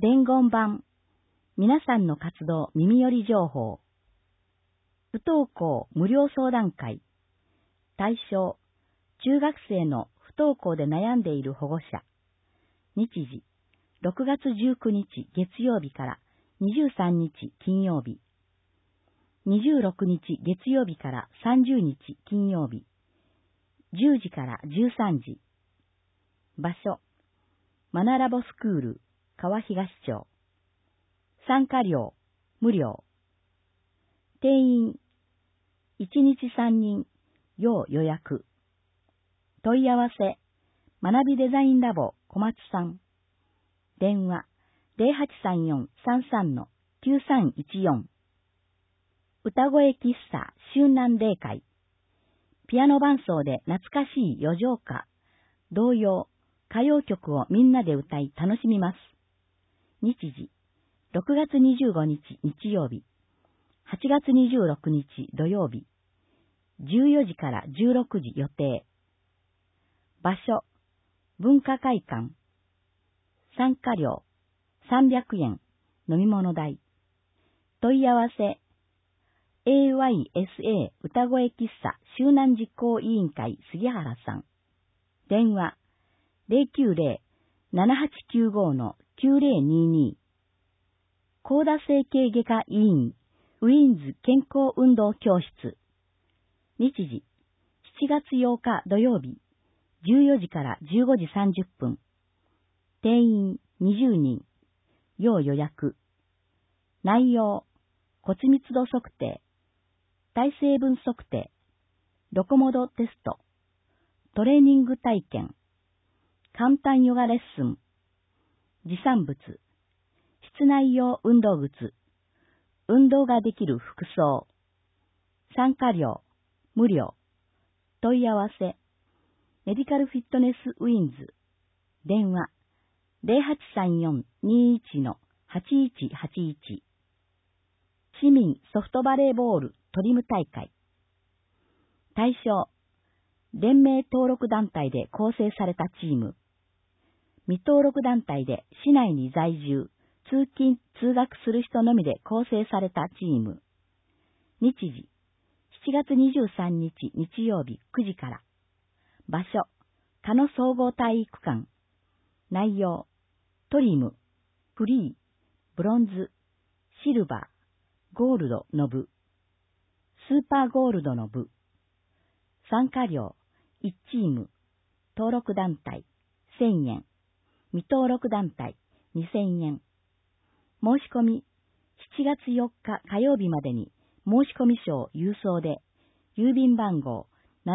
伝言版、皆さんの活動耳寄り情報。不登校無料相談会。対象、中学生の不登校で悩んでいる保護者。日時、6月19日月曜日から23日金曜日。26日月曜日から30日金曜日。10時から13時。場所、マナラボスクール、川東町。参加料、無料。定員、1日3人、要予約。問い合わせ、学びデザインラボ小松さん。電話、0834-33-9314。歌声喫茶周南霊会。ピアノ伴奏で懐かしい余剰歌、童謡、歌謡曲をみんなで歌い楽しみます。日時、6月25日日曜日、8月26日土曜日、14時から16時予定。場所、文化会館。参加料、300円、飲み物代。問い合わせ、AYSA 歌声喫茶周南実行委員会杉原さん。電話、090-7895-9022。高田整形外科医院、ウィーンズ健康運動教室。日時、7月8日土曜日、14時から15時30分。定員20人。要予約。内容、骨密度測定、体成分測定、ロコモドテスト、トレーニング体験、簡単ヨガレッスン、持参物、室内用運動靴、運動ができる服装、参加料、無料、問い合わせ、メディカルフィットネスウィンズ、電話、0834-21-8181。市民ソフトバレーボールトリム大会。対象、連盟登録団体で構成されたチーム。未登録団体で市内に在住、通勤・通学する人のみで構成されたチーム。日時、7月23日日曜日9時から。場所、鹿野総合体育館。内容、トリム、フリー、ブロンズ、シルバー、ゴールドの部。スーパーゴールドの部。参加料、1チーム。登録団体、1000円。未登録団体、2000円。申し込み、7月4日火曜日までに申し込み書を郵送で、郵便番号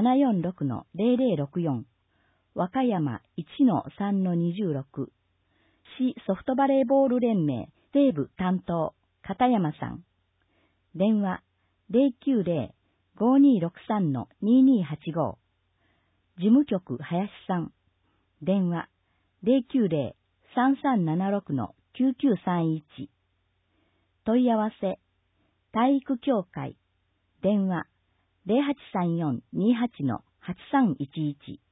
746-0064、和歌山 1-3-26、市ソフトバレーボール連盟西部担当、片山さん。電話、090-5263-2285。事務局林さん。電話、090-3376-9931。問い合わせ、体育協会。電話、0834-28-8311。